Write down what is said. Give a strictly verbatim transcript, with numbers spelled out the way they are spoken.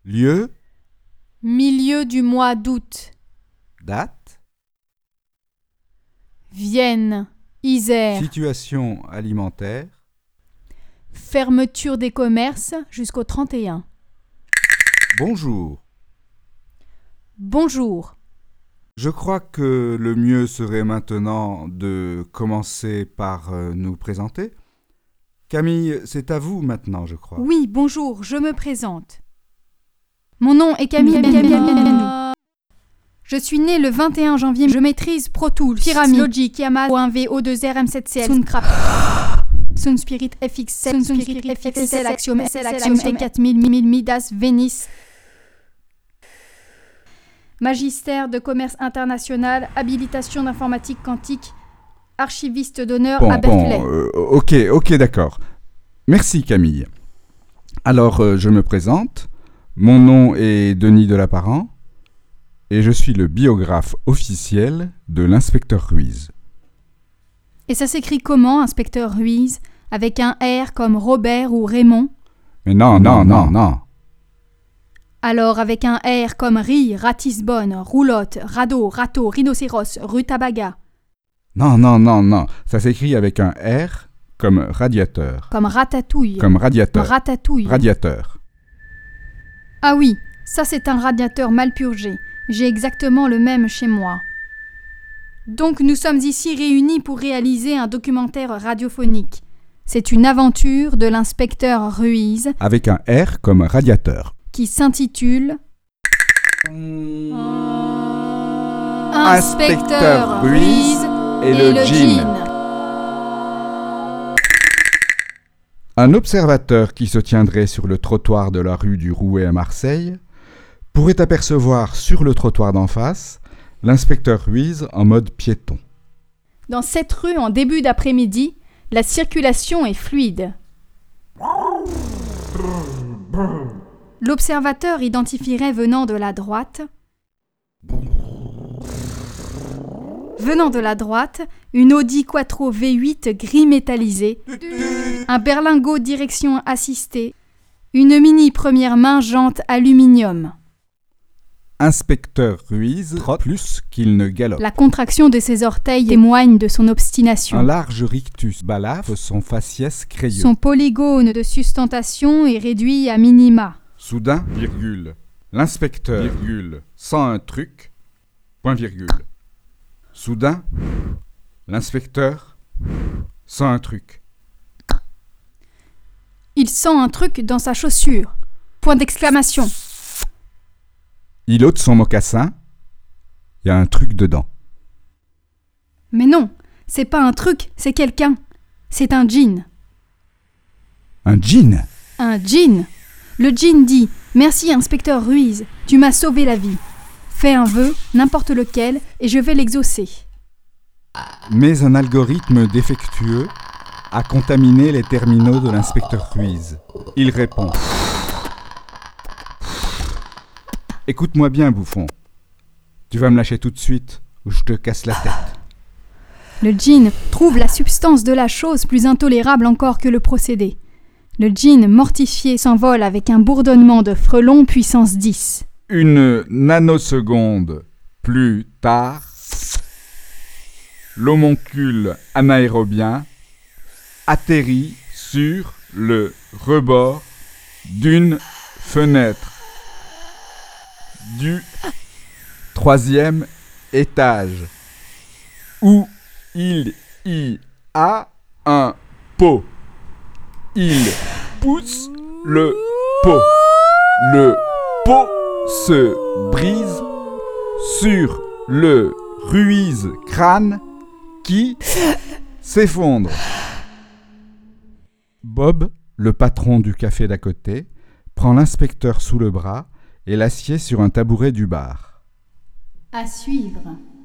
Lieu, milieu du mois d'août. date, Vienne, Isère. situation alimentaire, Fermeture des commerces jusqu'au trente et un. bonjour. Bonjour. Je crois que le mieux serait maintenant de commencer par euh, nous présenter. Camille, c'est à vous maintenant, je crois. Oui, bonjour, je me présente. Mon nom est Camille Benou. Je suis née le vingt et un janvier. Je maîtrise Pro Tools, Pyramid, Logic, Yamaha, O un V, O deux R, M sept C L, Soundcraft, Soundspirit F X sept, Soundspirit F X S L, Axiom, S L, Axiom, T quatre mille, Midas, Venice. Magistère de commerce international, habilitation d'informatique quantique, archiviste d'honneur Bon, à Berkeley. bon, euh, ok, ok, d'accord. Merci Camille. Alors, euh, je me présente. Mon nom est Denis Delaparent et je suis le biographe officiel de l'inspecteur Ruiz. Et ça s'écrit comment, inspecteur Ruiz? Avec un R comme Robert ou Raymond? Mais non, non, non, non. Alors avec un R comme riz, ratisbonne, roulotte, radeau, râteau, rhinocéros, rutabaga. Non, non, non, non. Ça s'écrit avec un R comme radiateur. Comme ratatouille. Comme radiateur. Ratatouille. Radiateur. Ah oui, ça c'est un radiateur mal purgé. J'ai exactement le même chez moi. Donc nous sommes ici réunis pour réaliser un documentaire radiophonique. C'est une aventure de l'inspecteur Ruiz. Avec un R comme radiateur. Qui s'intitule Inspecteur Ruiz et le djinn. Un observateur qui se tiendrait sur le trottoir de la rue du Rouet à Marseille pourrait apercevoir sur le trottoir d'en face l'inspecteur Ruiz en mode piéton. Dans cette rue, en début d'après-midi, la circulation est fluide. L'observateur identifierait venant de la droite, venant de la droite, une Audi Quattro V huit gris métallisé, un berlingot direction assistée, une Mini première main jante aluminium. Inspecteur Ruiz trotte plus qu'il ne galope. La contraction de ses orteils témoigne de son obstination. Un large rictus balafre son faciès crayeux. Son polygone de sustentation est réduit à minima. Soudain, virgule, l'inspecteur, virgule, sent un truc, point virgule. Soudain, l'inspecteur sent un truc. Il sent un truc dans sa chaussure. Point d'exclamation. Il ôte son mocassin. Il y a un truc dedans. Mais non, c'est pas un truc, c'est quelqu'un. C'est un djinn. Un djinn? Un djinn. Le djinn dit « Merci, inspecteur Ruiz, tu m'as sauvé la vie. Fais un vœu, n'importe lequel, et je vais l'exaucer. » Mais un algorithme défectueux a contaminé les terminaux de l'inspecteur Ruiz. Il répond « Écoute-moi bien, bouffon. Tu vas me lâcher tout de suite ou je te casse la tête. » Le djinn trouve la substance de la chose plus intolérable encore que le procédé. Le djinn mortifié s'envole avec un bourdonnement de frelons puissance dix. Une nanoseconde plus tard, l'homoncule anaérobien atterrit sur le rebord d'une fenêtre du troisième étage où il y a un pot. Il pousse le pot. Le pot se brise sur le Ruiz crâne qui s'effondre. Bob, le patron du café d'à côté, prend l'inspecteur sous le bras et l'assied sur un tabouret du bar. À suivre.